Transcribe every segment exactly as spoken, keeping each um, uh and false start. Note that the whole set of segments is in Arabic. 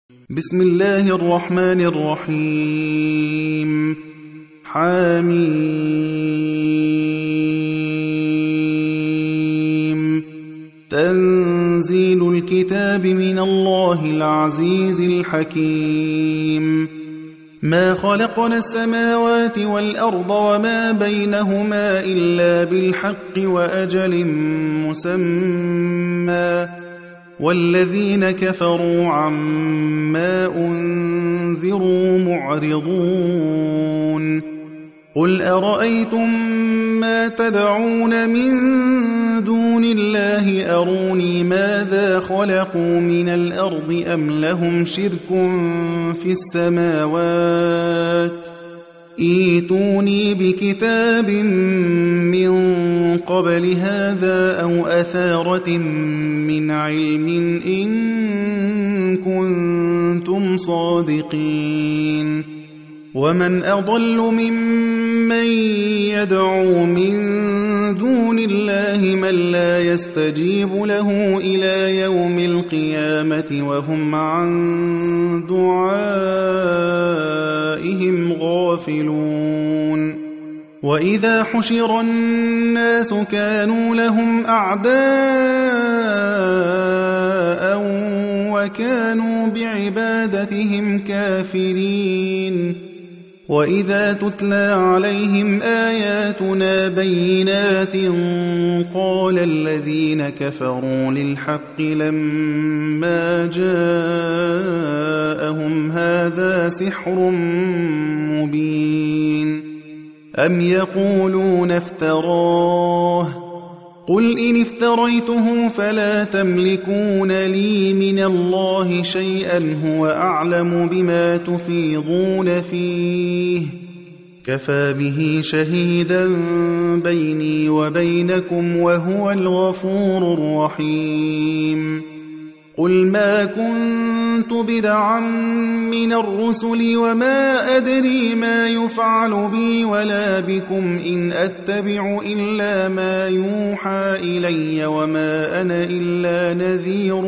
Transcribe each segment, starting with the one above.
بسم الله الرحمن الرحيم حميم تنزيل الكتاب من الله العزيز الحكيم ما خلقنا السماوات والأرض وما بينهما إلا بالحق وأجل مسمى والذين كفروا عما أنذروا معرضون قل أرأيتم ما تدعون من دون الله أروني ماذا خلقوا من الأرض أم لهم شرك في السماوات ائتوني بكتاب من قبل هذا أو أثارة من علم إن كنتم صادقين ومن أضل ممن يدعو من دون الله من لا يستجيب له إلى يوم القيامة وهم عن دعائهم غافلون وإذا حشر الناس كانوا لهم أعداء وكانوا بعبادتهم كافرين وإذا تتلى عليهم آياتنا بينات قال الذين كفروا للحق لما جاءهم هذا سحر مبين أم يقولون افتراه قل إن افتريته فلا تملكون لي من الله شيئا هو أعلم بما تفيضون فيه كفى به شهيدا بيني وبينكم وهو الغفور الرحيم قل ما كنت بدعا من الرسل وما أدري ما يفعل بي ولا بكم إن أتبع إلا ما يوحى إلي وما أنا إلا نذير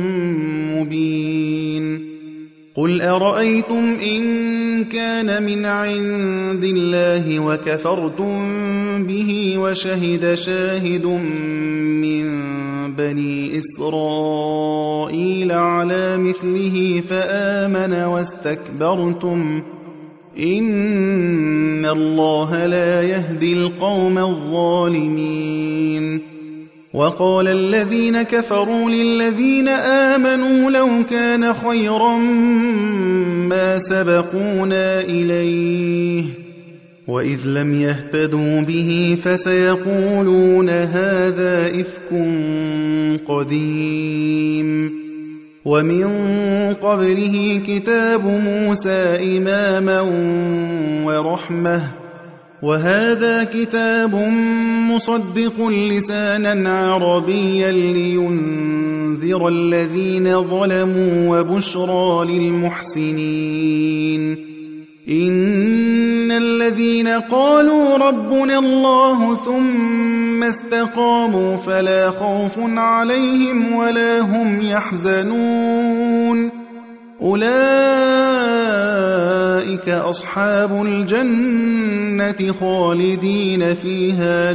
مبين قل أرأيتم إن كان من عند الله وكفرتم به وشهد شاهد من بني إسرائيل على مثله فآمن واستكبرتم إن الله لا يهدي القوم الظالمين وقال الذين كفروا للذين آمنوا لو كان خيرا ما سبقونا إليه وإذ لم يهتدوا به فسيقولون هذا إفك قديم ومن قبله كتاب موسى إماما ورحمة وهذا كتاب مصدق لسانا عربيا لينذر الذين ظلموا وبشرى للمحسنين إن الذين قالوا ربنا الله ثم استقاموا فلا خوف عليهم ولا هم يحزنون أولئك أصحاب الجنة خالدين فيها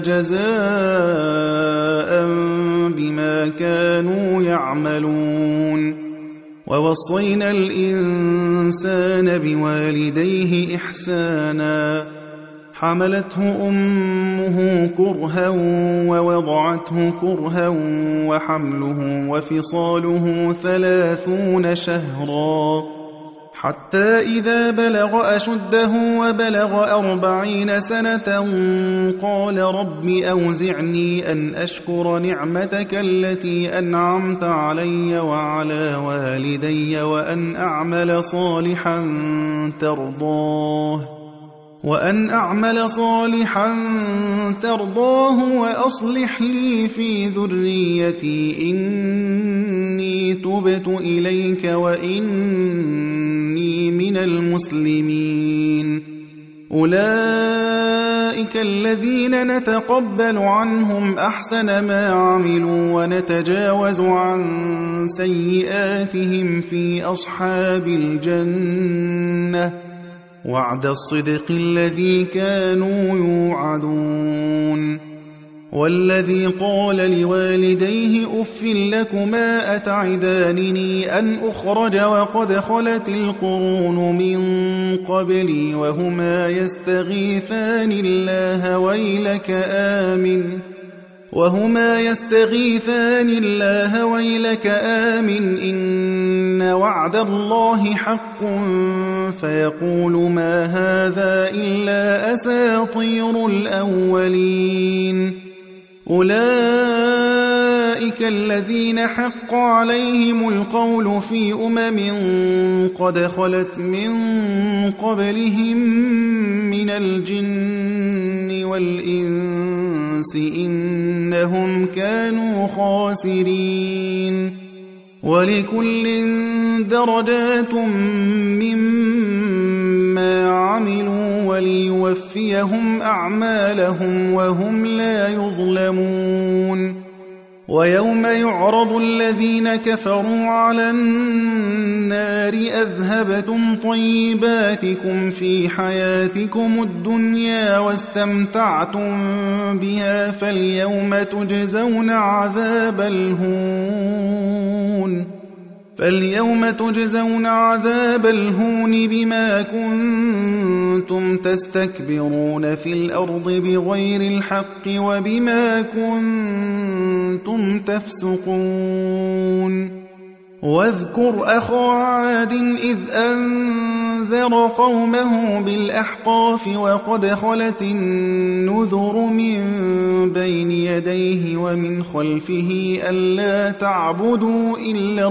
جزاء بما كانوا يعملون ووصينا الإنسان بوالديه إحسانا حملته أمه كرها ووضعته كرها وحمله وفصاله ثلاثون شهرا حتى إذا بلغ أشده وبلغ أربعين سنة قال رب أوزعني أن أشكر نعمتك التي أنعمت علي وعلى والدي وأن أعمل صالحا ترضاه وأن أعمل صالحا ترضاه وأصلح لي في ذريتي إني تبت إليك وإني من المسلمين أولئك الذين نتقبل عنهم أحسن ما عملوا ونتجاوز عن سيئاتهم في أصحاب الجنة وعد الصدق الذي كانوا يوعدون والذي قال لوالديه أف لكما أتعدانني أن أخرج وقد خلت القرون من قبلي وهما يستغيثان الله ويلك آمن وهما يستغيثان الله ويلك آمن إن وعد الله حق فيقول ما هذا إلا أساطير الأولين أولئك الذين حق عليهم القول في أمم قد خلت من قبلهم من الجن والإنس إنهم كانوا خاسرين ولكل درجات مما عملوا وليوفيهم أعمالهم وهم لا يظلمون ويوم يعرض الذين كفروا على النار أذهبتم طيباتكم في حياتكم الدنيا واستمتعتم بها فاليوم تجزون عذاب الهون فاليوم تجزون عذاب الهون بما كنتم تستكبرون في الأرض بغير الحق وبما كنتم تفسقون واذكر أخا عاد إذ أنذر قومه بالأحقاف وقد خلت النذر من بين يديه ومن خلفه ألا تعبدوا إلا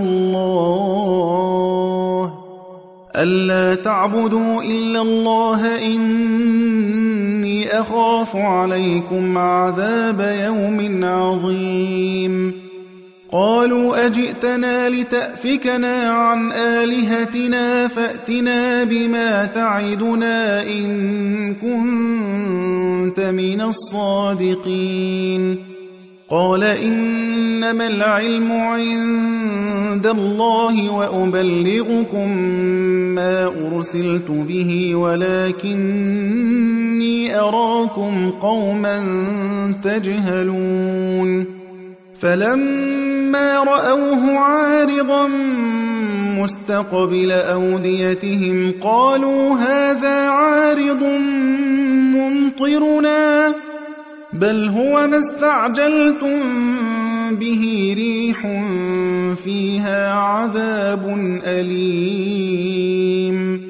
الله ألا تعبدوا إلا الله إني أخاف عليكم عذاب يوم عظيم قالوا أجئتنا لتأفكنا عن آلهتنا فأتنا بما تعدنا إن كنت من الصادقين قال إنما العلم عند الله وأبلغكم ما أرسلت به ولكني أراكم قوما تجهلون فلما رأوه عارضا مستقبل أوديتهم قالوا هذا عارض ممطرنا بل هو ما استعجلتم به ريح فيها عذاب أليم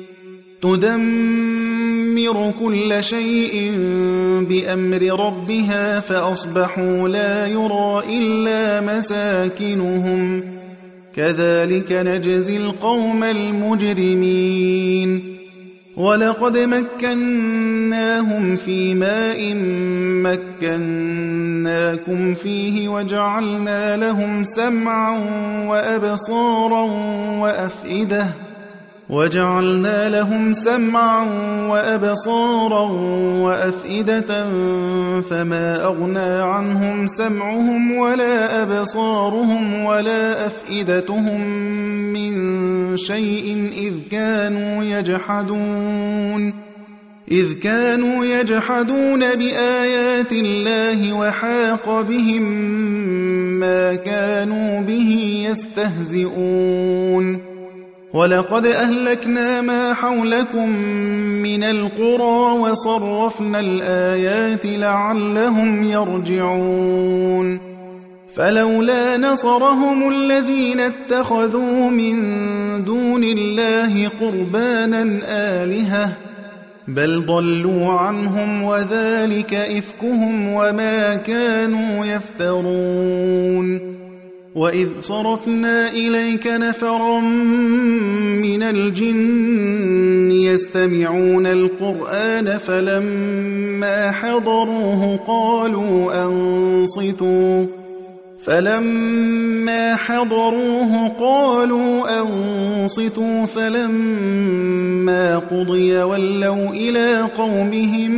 تدمر كل شيء بأمر ربها فأصبحوا لا يرى إلا مساكنهم كذلك نجزي القوم المجرمين ولقد مكناهم في ماء مكناكم فيه وجعلنا لهم سمعا وأبصارا وأفئدة وجعلنا لهم سمعا وأبصارا وأفئدة فما أغنى عنهم سمعهم ولا أبصارهم ولا أفئدتهم من شيء إذ كانوا يجحدون إذ كانوا يجحدون بآيات الله وحاق بهم ما كانوا به يستهزئون ولقد أهلكنا ما حولكم من القرى وصرفنا الآيات لعلهم يرجعون فلولا نصرهم الذين اتخذوا من دون الله قربانا آلهة بل ضلوا عنهم وذلك إفكهم وما كانوا يفترون وإذ صرفنا إليك نفرا من الجن يستمعون القرآن فلما حضروه قالوا أنصتوا فلما حضروه قالوا وَأَنصِتُوا فَلَمَّا قُضِيَ وَلَّوْا إِلَىٰ قَوْمِهِم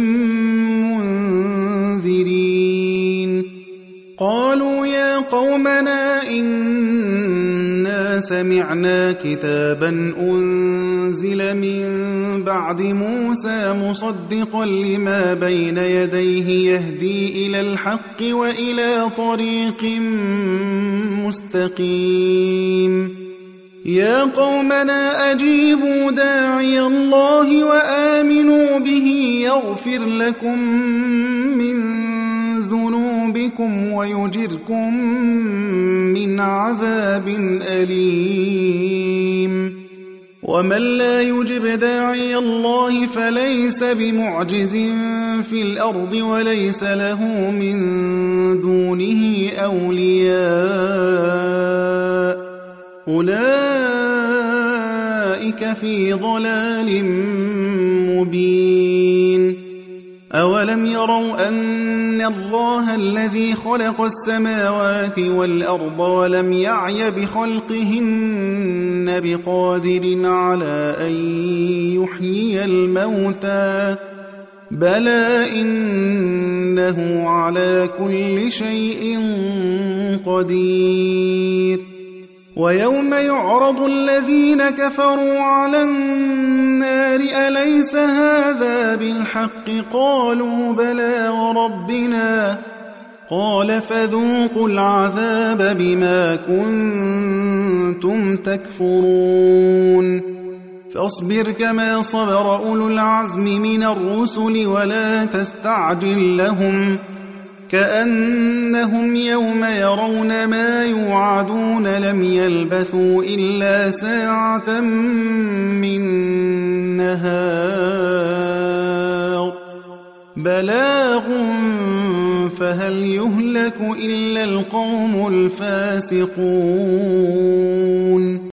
مُّنذِرِينَ قَالُوا يَا قَوْمَنَا إِنَّا سَمِعْنَا كِتَابًا أُنزِلَ مِن بَعْدِ مُوسَىٰ مُصَدِّقًا لِّمَا بَيْنَ يَدَيْهِ يَهْدِي إِلَى الْحَقِّ وَإِلَىٰ طَرِيقٍ مُّسْتَقِيمٍ يَا قَوْمَنَا أَجِيبُوا دَاعِيَ اللَّهِ وَآمِنُوا بِهِ يَغْفِرْ لَكُم مِّن ذُنُوبِكُمْ وَيُجِرْكُم مِّنْ عَذَابٍ أَلِيمٍ وَمَن لَّا يُجِبْ دَاعِيَ اللَّهِ فَلَيْسَ بِمُعْجِزٍ فِي الْأَرْضِ وَلَيْسَ لَهُ مِن دُونِهِ أَوْلِيَاءُ أُولَٰئِكَ فِي ضَلَالٍ مُّبِينٍ أَوَلَمْ يَرَوْا أَنَّ اللَّهَ الَّذِي خَلَقَ السَّمَاوَاتِ وَالْأَرْضَ وَلَمْ يَعْيَ بِخَلْقِهِنَّ بِقَادِرٍ عَلَىٰ أَن يُحْيِيَ الْمَوْتَىٰ بَلَىٰ إِنَّهُ عَلَىٰ كُلِّ شَيْءٍ قَدِيرٌ وَيَوْمَ يُعْرَضُ الَّذِينَ كَفَرُوا عَلَى النَّارِ أَلَيْسَ هَٰذَا بِالْحَقِّ قَالُوا بَلَىٰ وَرَبِّنَا قَالَ فَذُوقُوا الْعَذَابَ بِمَا كُنتُمْ تَكْفُرُونَ فَاصْبِرْ كَمَا صَبَرَ أُولُو الْعَزْمِ مِنَ الرُّسُلِ وَلَا تَسْتَعْجِل لَّهُمْ كَأَنَّهُمْ يَوْمَ يَرَوْنَ مَا يُوعَدُونَ لَمْ يَلْبَثُوا إِلَّا سَاعَةً مِّن نَّهَارٍ بَلَاغٌ فَهَلْ يُهْلَكُ إِلَّا الْقَوْمُ الْفَاسِقُونَ